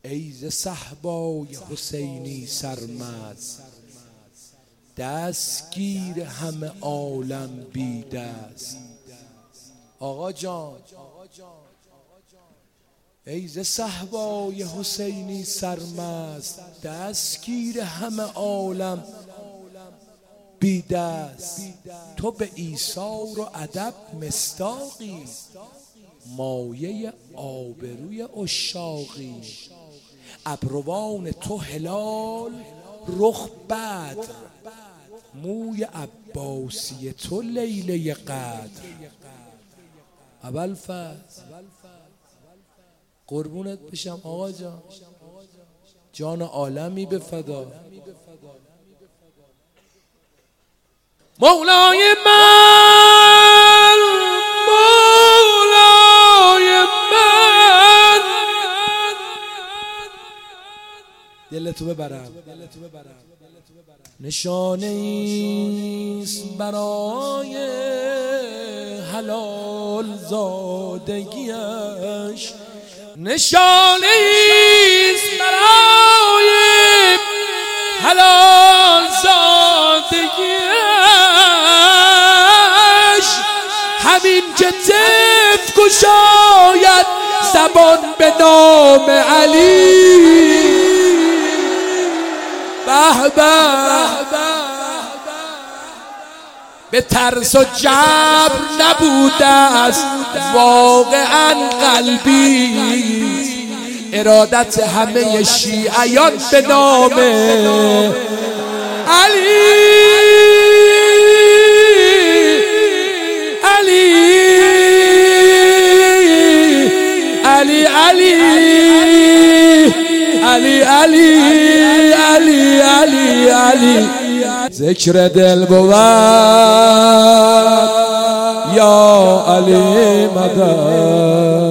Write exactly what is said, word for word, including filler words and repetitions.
ای ز صحبای حسینی سرمست، دستگیر همه عالم بی دست. آقا جان ای ز صحبای حسینی سرمست، دستگیر همه عالم بی دست. تو به ایثار و ادب مصداقی، مایه آبروی عشاقی. ابروان تو هلال رخ بدر، موی عباسی تو لیله قدر. ابوالفضل قربونت بشم آقا جان، جان عالمی به فدا. مولای من مولای من، دلتو ببرم، نشانه ایست برای حلال زادگیش، نشانه ایست برای حلال زادگیش. همین که طفل گشاید زبان به نام علی، به به به ترس و جبر نبوده است واقعا قلبی، ارادت همه شیعیان به نام علی. علی علی علی علی علی علی علی علی. ذکر دل بود یا علی مدد.